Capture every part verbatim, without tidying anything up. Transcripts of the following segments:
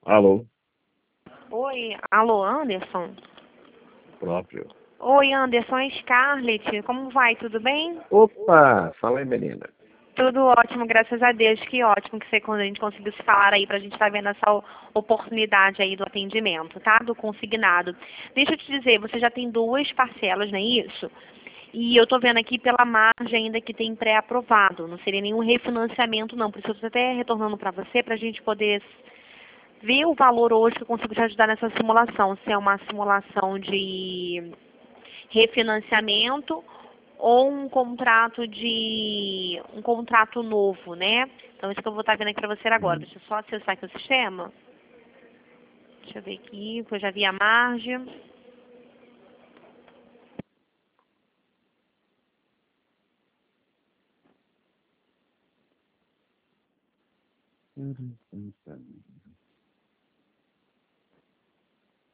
Alô, Oi, alô, Anderson? próprio. Oi, Anderson, é Scarlett. Como vai? Tudo bem? Opa, fala aí, menina. Tudo ótimo, graças a Deus. Que ótimo que você, quando a gente conseguiu se falar aí, pra gente estar vendo essa o- oportunidade aí do atendimento, tá? Do consignado. Deixa eu te dizer, você já tem duas parcelas, não é isso? E eu tô vendo aqui pela margem ainda que tem pré-aprovado. Não seria nenhum refinanciamento, não. Por isso eu tô até retornando para você, pra gente poder ver o valor hoje que eu consigo te ajudar nessa simulação. Se é uma simulação de refinanciamento ou um contrato de um contrato novo, né? Então isso que eu vou estar vendo aqui para você agora. Hum. Deixa eu só acessar aqui o sistema. Deixa eu ver aqui, que eu já vi a margem.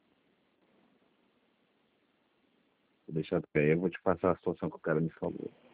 Deixa eu ver, eu vou te passar a situação que o cara me falou.